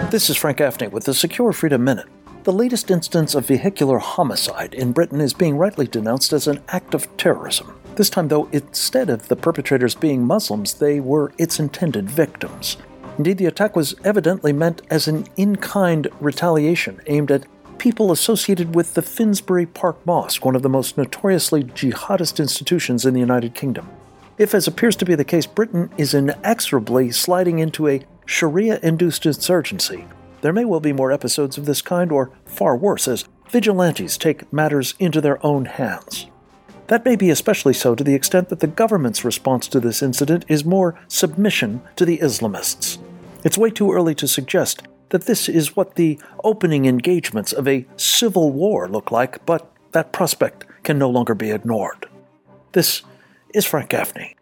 This is Frank Gaffney with the Secure Freedom Minute. The latest instance of vehicular homicide in Britain is being rightly denounced as an act of terrorism. This time, though, instead of the perpetrators being Muslims, they were its intended victims. Indeed, the attack was evidently meant as an in-kind retaliation aimed at people associated with the Finsbury Park Mosque, one of the most notoriously jihadist institutions in the United Kingdom. If, as appears to be the case, Britain is inexorably sliding into a Sharia-induced insurgency, there may well be more episodes of this kind, or far worse, as vigilantes take matters into their own hands. That may be especially so to the extent that the government's response to this incident is more submission to the Islamists. It's way too early to suggest that this is what the opening engagements of a civil war look like, but that prospect can no longer be ignored. This is Frank Gaffney.